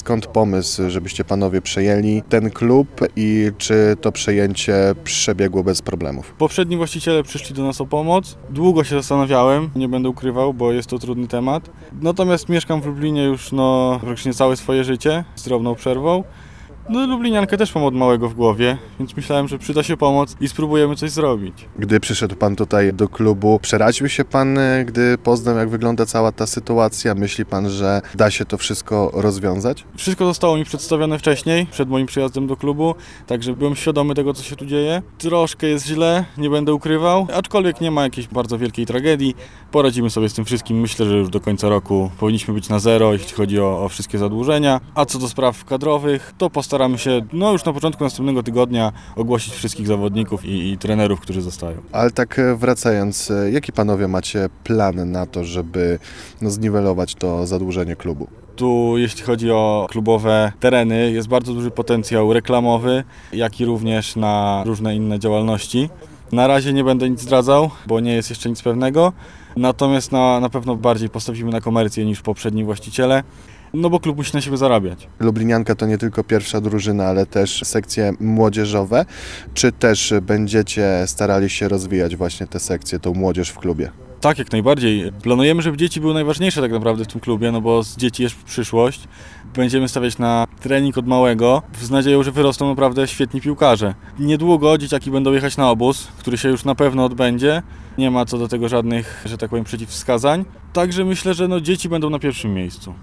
skąd pomysł, żebyście panowie przejęli ten klub i czy to przejęcie przebiegło bez problemów? Poprzedni właściciele przyszli do nas o pomoc. Długo się zastanawiałem, nie będę ukrywał, bo jest to trudny temat. Natomiast mieszkam w Lublinie już praktycznie całe swoje życie, z drobną przerwą. Lubliniankę też mam od małego w głowie, więc myślałem, że przyda się pomoc i spróbujemy coś zrobić. Gdy przyszedł pan tutaj do klubu, przeraził się pan, gdy poznał, jak wygląda cała ta sytuacja? Myśli pan, że da się to wszystko rozwiązać? Wszystko zostało mi przedstawione wcześniej, przed moim przyjazdem do klubu, także byłem świadomy tego, co się tu dzieje. Troszkę jest źle, nie będę ukrywał, aczkolwiek nie ma jakiejś bardzo wielkiej tragedii. Poradzimy sobie z tym wszystkim. Myślę, że już do końca roku powinniśmy być na zero, jeśli chodzi o wszystkie zadłużenia. A co do spraw kadrowych, to postaramy się już na początku następnego tygodnia ogłosić wszystkich zawodników i trenerów, którzy zostają. Ale tak wracając, jaki panowie macie plan na to, żeby zniwelować to zadłużenie klubu? Tu, jeśli chodzi o klubowe tereny, jest bardzo duży potencjał reklamowy, jak i również na różne inne działalności. Na razie nie będę nic zdradzał, bo nie jest jeszcze nic pewnego, natomiast na pewno bardziej postawimy na komercję niż poprzedni właściciele, bo klub musi na siebie zarabiać. Lublinianka to nie tylko pierwsza drużyna, ale też sekcje młodzieżowe. Czy też będziecie starali się rozwijać właśnie te sekcje, tą młodzież w klubie? Tak, jak najbardziej. Planujemy, żeby dzieci były najważniejsze tak naprawdę w tym klubie, bo z dzieci jest przyszłość. Będziemy stawiać na trening od małego, z nadzieją, że wyrosną naprawdę świetni piłkarze. Niedługo dzieciaki będą jechać na obóz, który się już na pewno odbędzie. Nie ma co do tego żadnych, że tak powiem, przeciwwskazań. Także myślę, że dzieci będą na pierwszym miejscu.